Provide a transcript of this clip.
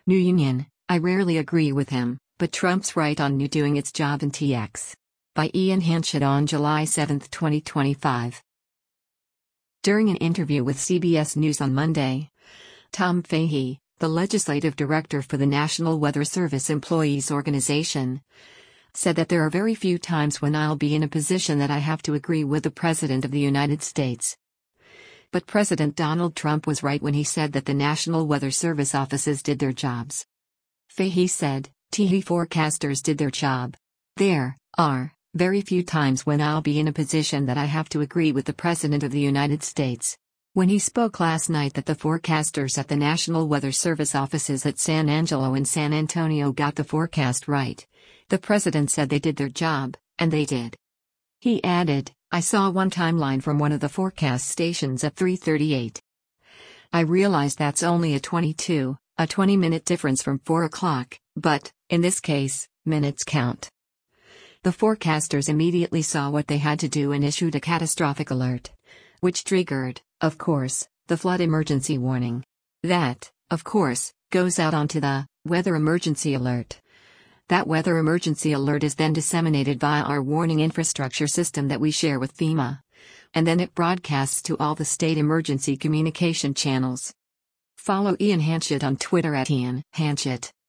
New Union, I rarely agree with him, but Trump's right on New doing its job in TX. By Ian Hanchett on July 7, 2025. During an interview with CBS News on Monday, Tom Fahey, the legislative director for the National Weather Service Employees Organization, said that there are very few times when I'll be in a position that I have to agree with the President of the United States. But President Donald Trump was right when he said that the National Weather Service offices did their jobs. Fahey said, "The forecasters did their job. There are very few times when I'll be in a position that I have to agree with the President of the United States." When he spoke last night that the forecasters at the National Weather Service offices at San Angelo and San Antonio got the forecast right, the President said they did their job, and they did. He added, "I saw one timeline from one of the forecast stations at 3:38. I realized that's only a 20-minute difference from 4 o'clock, but, in this case, minutes count." The forecasters immediately saw what they had to do and issued a catastrophic alert, which triggered, of course, the flood emergency warning. That, of course, goes out onto the weather emergency alert. That weather emergency alert is then disseminated via our warning infrastructure system that we share with FEMA. And then it broadcasts to all the state emergency communication channels. Follow Ian Hanchett on Twitter at Ian Hanchett.